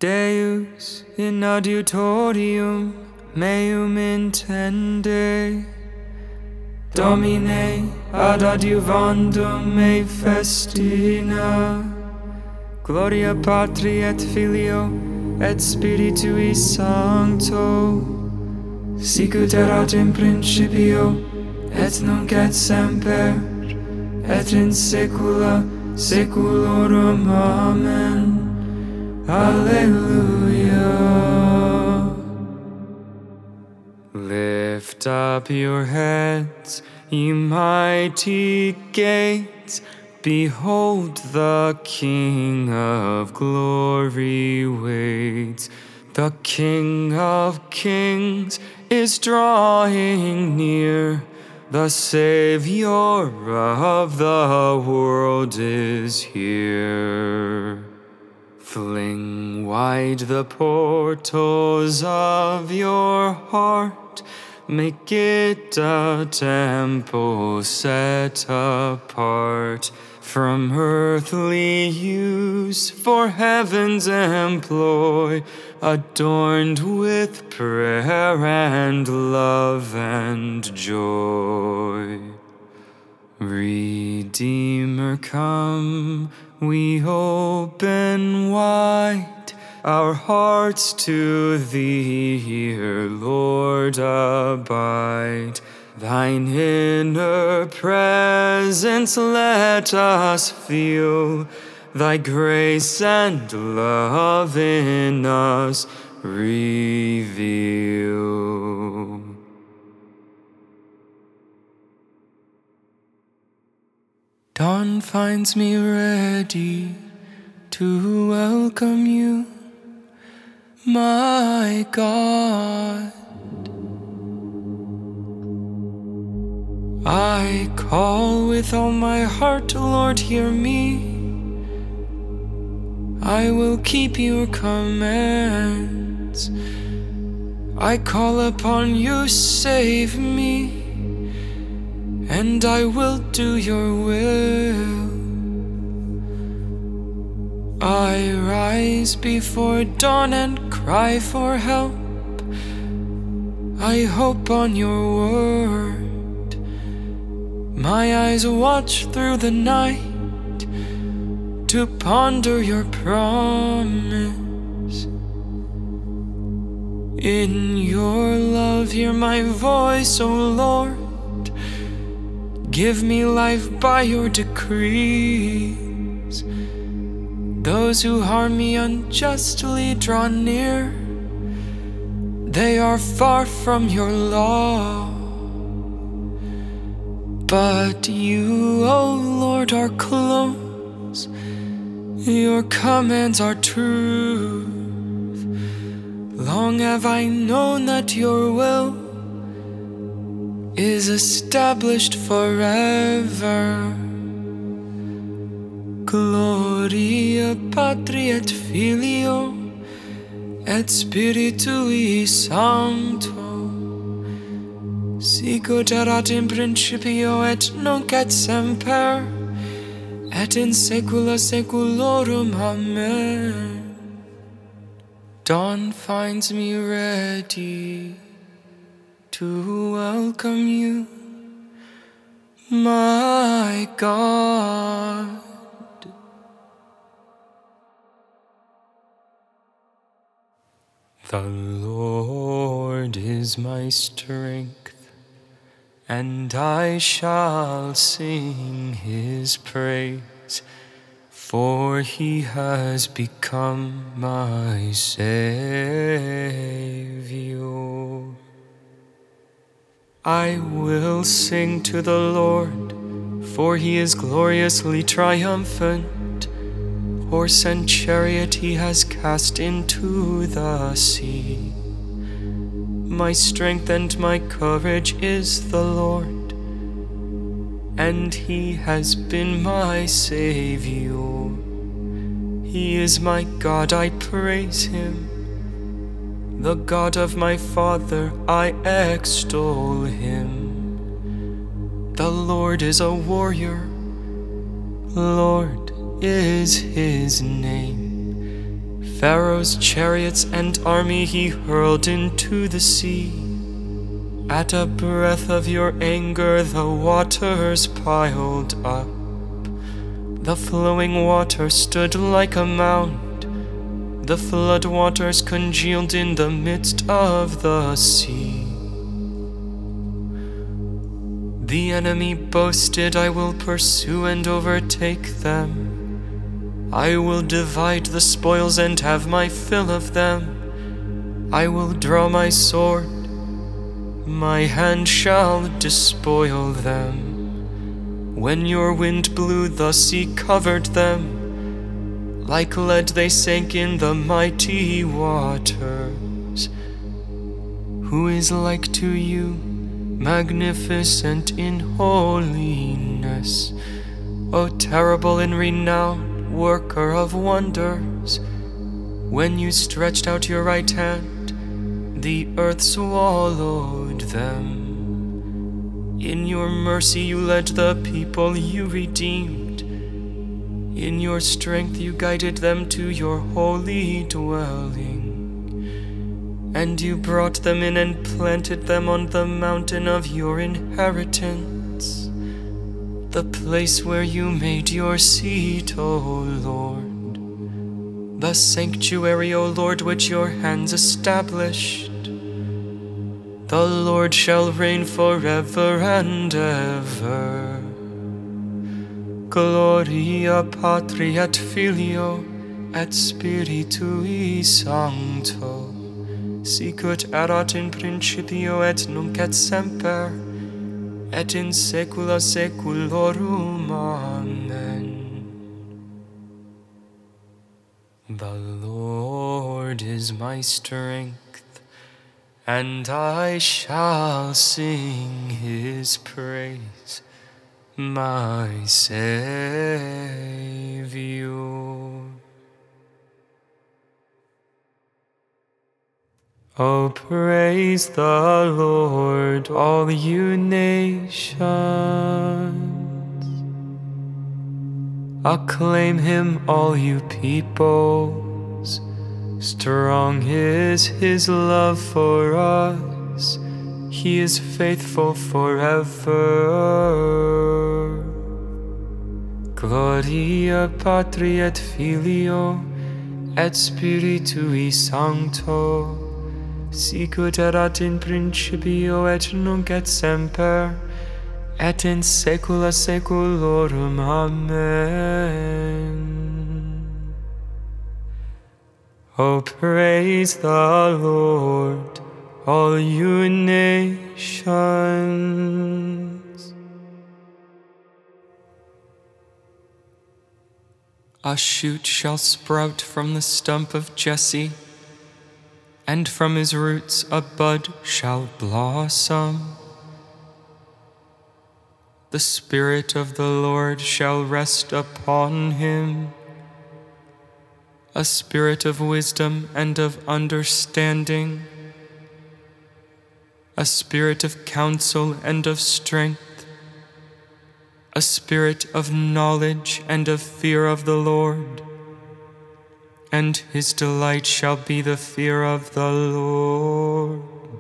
Deus in adiutorium meum intende, Domine ad adiuvandum me festina, Gloria Patri et Filio et Spiritui Sancto, sicut erat in principio et nunc et semper et in saecula saeculorum. Amen. Alleluia. Lift up your heads, ye mighty gates. Behold, the King of glory waits. The King of kings is drawing near. The Savior of the world is here. Fling wide the portals of your heart. Make it a temple set apart from earthly use for heaven's employ, adorned with prayer and love and joy. Redeemer, come, we open wide our hearts to thee, here, Lord, abide. Thine inner presence let us feel, thy grace and love in us reveal. Dawn finds me ready to welcome you, my God. I call with all my heart, Lord, hear me. I will keep your commands. I call upon you, save me, and I will do your will. I rise before dawn and cry for help. I hope on your word. My eyes watch through the night to ponder your promise. In your love, hear my voice, O Lord. Give me life by your decrees. Those who harm me unjustly draw near. They are far from your law. But you, O Lord, are close. Your commands are truth. Long have I known that your will is established forever. Gloria Patri et Filio et Spiritui Sancto, sicut erat in principio et nunc et semper et in saecula saeculorum. Amen. Dawn finds me ready to welcome you, my God. The Lord is my strength, and I shall sing his praise, for he has become my Savior. I will sing to the Lord, for he is gloriously triumphant. Horse and chariot he has cast into the sea. My strength and my courage is the Lord, and he has been my Savior. He is my God, I praise him. The God of my father, I extol him. The Lord is a warrior, Lord is his name. Pharaoh's chariots and army he hurled into the sea. At a breath of your anger the waters piled up. The flowing water stood like a mound. The flood waters congealed in the midst of the sea. The enemy boasted, I will pursue and overtake them. I will divide the spoils and have my fill of them. I will draw my sword, my hand shall despoil them. When your wind blew, the sea covered them. Like lead they sank in the mighty waters. Who is like to you, magnificent in holiness, O terrible in renown, worker of wonders? When you stretched out your right hand, the earth swallowed them. In your mercy you led the people you redeemed. In your strength you guided them to your holy dwelling. And you brought them in and planted them on the mountain of your inheritance, the place where you made your seat, O Lord. The sanctuary, O Lord, which your hands established. The Lord shall reign forever and ever. Gloria Patri et Filio et Spiritui Sancto, sicut erat in principio et nunc et semper, et in saecula saeculorum. Amen. The Lord is my strength, and I shall sing his praise, my Saviour. Oh, praise the Lord, all you nations. Acclaim him, all you peoples. Strong is his love for us. He is faithful forever. Gloria Patri et Filio et Spiritui Sancto, sicut erat in principio et nunc et semper, et in saecula saeculorum. Amen. Oh, praise the Lord, all you nations. A shoot shall sprout from the stump of Jesse, and from his roots a bud shall blossom. The Spirit of the Lord shall rest upon him, a spirit of wisdom and of understanding, a spirit of counsel and of strength, a spirit of knowledge and of fear of the Lord. And his delight shall be the fear of the Lord.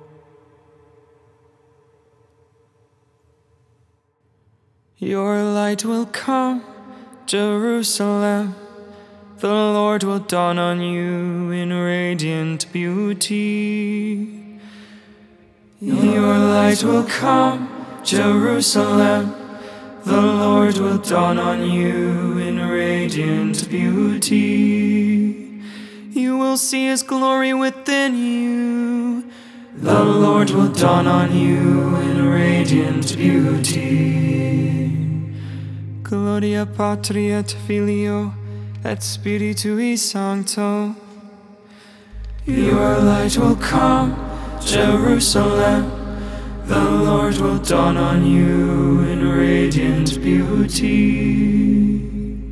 Your light will come, Jerusalem. The Lord will dawn on you in radiant beauty. Your light will come, Jerusalem. The Lord will dawn on you in radiant beauty. You will see his glory within you. The Lord will dawn on you in radiant beauty. Gloria Patri et Filio et Spiritui Sancto. Your light will come, Jerusalem. The Lord will dawn on you in radiant beauty.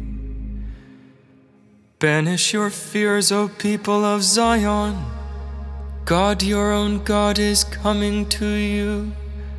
Banish your fears, O people of Zion. God, your own God, is coming to you.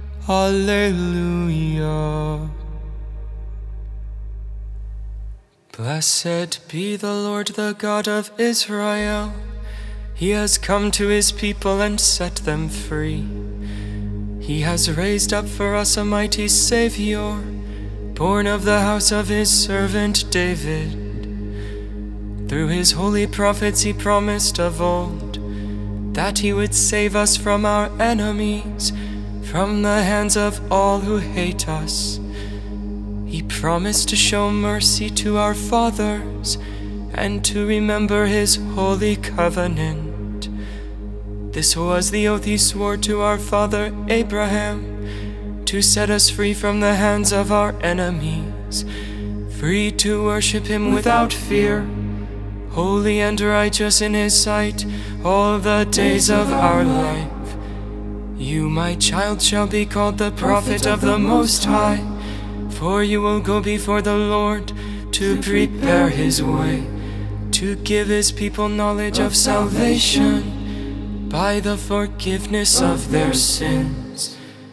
Alleluia. Blessed be the Lord, the God of Israel. He has come to his people and set them free. He has raised up for us a mighty Savior, born of the house of his servant David. Through his holy prophets he promised of old that he would save us from our enemies, from the hands of all who hate us. He promised to show mercy to our fathers and to remember his holy covenant. This was the oath he swore to our father Abraham, to set us free from the hands of our enemies, free to worship him without fear, holy and righteous in his sight all the days of our life. You, my child, shall be called the prophet of the Most High, for you will go before the Lord to prepare his way, to give his people knowledge of salvation by the forgiveness of their sins.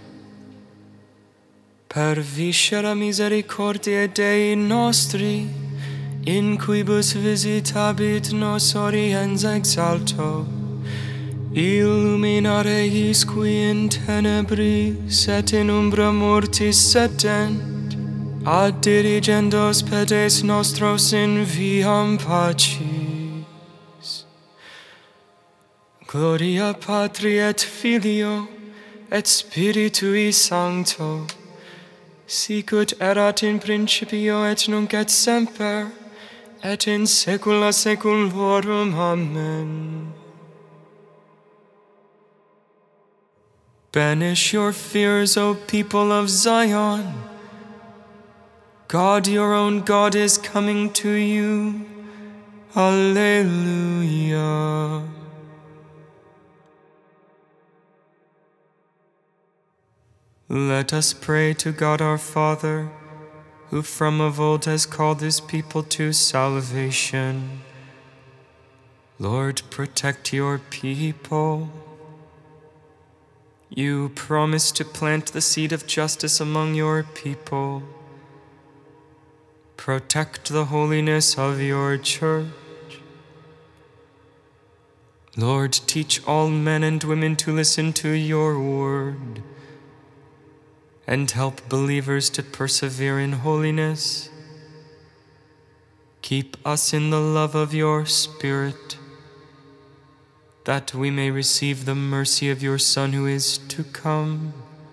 Per viscera misericordiae Dei nostri, in quibus visitabit nos oriens exalto, illuminare his qui in tenebris et in umbra mortis sedent, ad dirigendos pedes nostros in viam pacis. Gloria Patri et Filio et Spiritui Sancto, sic ut erat in principio et nunc et semper, et in saecula saeculorum. Amen. Banish your fears, O people of Zion. God, your own God, is coming to you. Alleluia. Let us pray to God our Father, who from of old has called his people to salvation. Lord, protect your people. You promised to plant the seed of justice among your people. Protect the holiness of your church. Lord, teach all men and women to listen to your word, and help believers to persevere in holiness. Keep us in the love of your Spirit, that we may receive the mercy of your Son who is to come.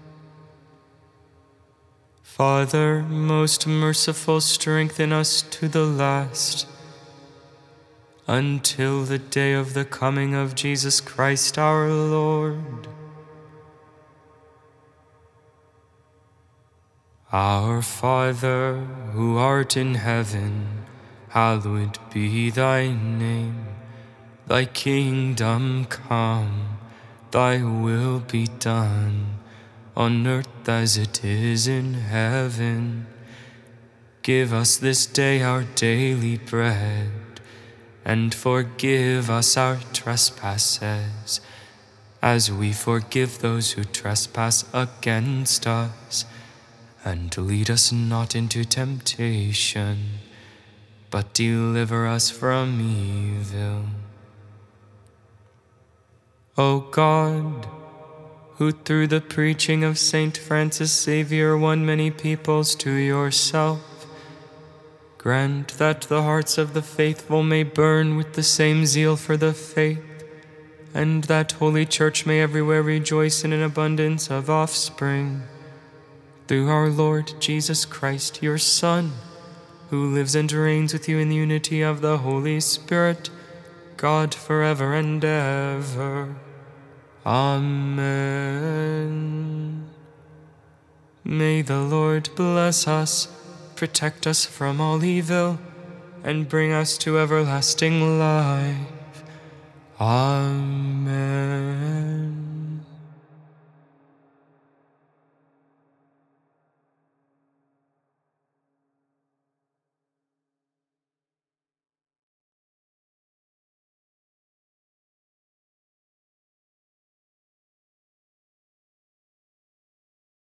Father, most merciful, strengthen us to the last, until the day of the coming of Jesus Christ our Lord. Our Father, who art in heaven, hallowed be thy name. Thy kingdom come, thy will be done, on earth as it is in heaven. Give us this day our daily bread, and forgive us our trespasses, as we forgive those who trespass against us. And lead us not into temptation, but deliver us from evil. O God, who through the preaching of Saint Francis Xavier won many peoples to yourself, grant that the hearts of the faithful may burn with the same zeal for the faith, and that Holy Church may everywhere rejoice in an abundance of offspring. Through our Lord Jesus Christ, your Son, who lives and reigns with you in the unity of the Holy Spirit, God forever and ever. Amen. May the Lord bless us, protect us from all evil, and bring us to everlasting life. Amen.